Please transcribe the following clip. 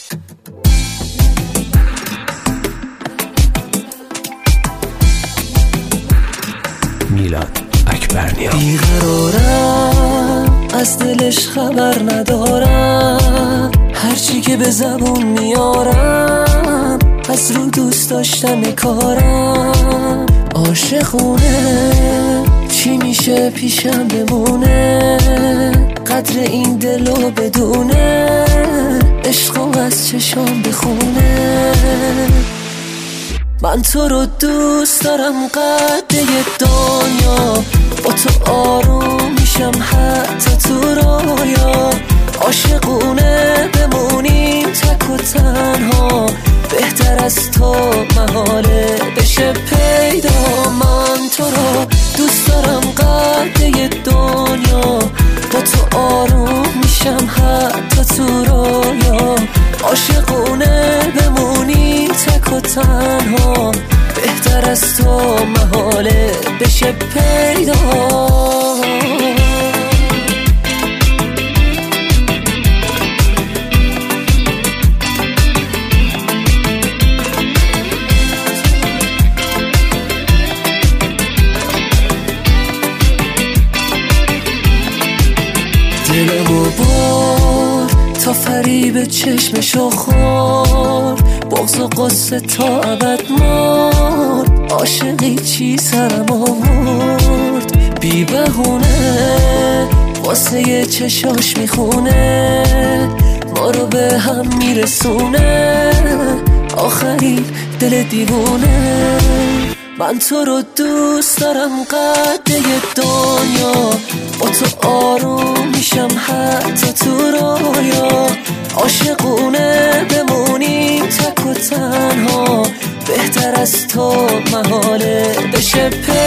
میلاد اکبرنیا. بیقرارم از دلش خبر ندارم، هرچی که به زبون میارم از رو دوست داشتن کارم. عاشقونه چی میشه پیشم بمونه، قدر این دلو بدونه، عشقم از چشام بخونه. من تو رو دوست دارم قده دنیا، با تو آروم میشم حتی تو رویا. عاشقونه بمونیم تک و تنها، بهتر از تو محاله بشه پیدا. من تو رو دوست دارم قده دنیا، با تو آروم میشم حتی تو رویا. عاشقونه بمونیم تک و تنها، بهتر از تو محاله بشه پیدا. دلمو بار تا فریب چشمشو خورد، بغض و قصه تا ابد مرد. عاشقی چی سرم آورد، بی بهونه واسه یه چشاش میخونه، ما رو به هم میرسونه، آخری دل دیوونه. من تو رو دوست دارم قده دنیا، با تو آروم میشم حتی تو رویا. عاشقونه بمونیم تک و تنها، بهتر از تو محاله بشه